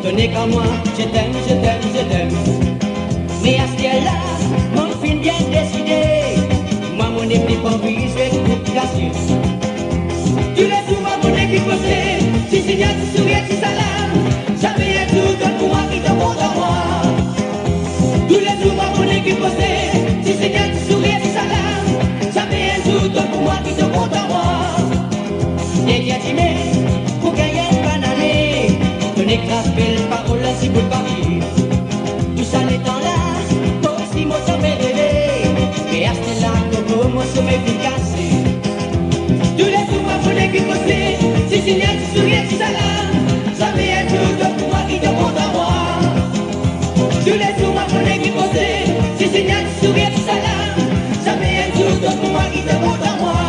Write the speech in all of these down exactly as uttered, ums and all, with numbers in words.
tenez qu'à moi, je t'aime, je t'aime, je t'aime. Mais à ce là, mon film bien décidé. Moi, mon équipe en vie, je vais tout casser. Tu laisses souvent mon équipe poser. Si c'est bien, tu souris, tu salades. Jamais un tout donne pour moi qui te montre à moi. Tu laisses souvent mon équipe poser. Si c'est bien, tu souris, tu salades. Jamais un tout donne pour moi qui te montre à moi. Et qui a dit, mais pour gagner une banane, tenez grâce, belle parole, si vous parlez. Tout ça l'étant là, toi aussi, moi, ça m'est rêvé. Mais à ce là, comme moi, ça m'est efficace. Tu laisses souvent mon équipe poser. Si c'est bien, tu souris, tu salades. Jamais un tout donne pour moi qui te montre à moi. Tu laisses souvent mon équipe poser. Si c'est bien, tu souris, tu salades. Jamais un tout donne pour moi qui te montre à moi.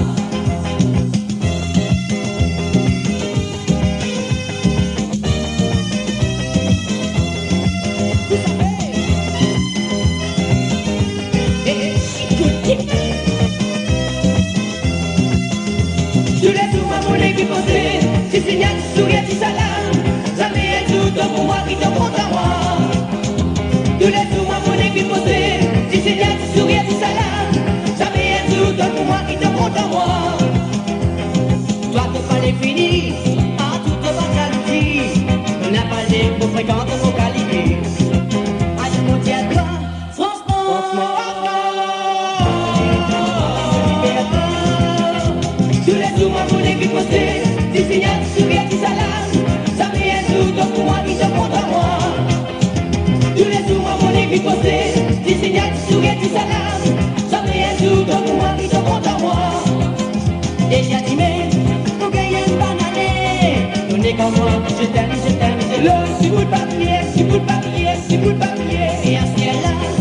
Tu laisses souvent mon équipe poser. Si c'est bien, tu souris, tu salades. Jamais un tout donne pour moi qui te montre à moi. Tu laisses souvent mon équipe poser. Si c'est bien, tu souris, tu salades. Jamais un tout donne pour moi qui te montre à moi. Toi, te fallait finir à toute banalité. On n'a pas les pour fréquenter nos qualités. Allez, mon Dieu, à toi, franchement. Tu laisses souvent mon équipe poser. Si c'est bien, tu souris, tu salades. Jamais un tout donne pour moi qui te montre à moi. Tu laisses souvent mon équipe poser. Si c'est bien, tu souris, tu salades. Jamais un tout donne pour moi qui te montre à moi. Déjà dit, mais pour gagner une banane, donnez qu'à moi, je t'aime, je t'aime, je t'aime. Si vous le papier, si vous le papier, si vous le papier, et à ce là.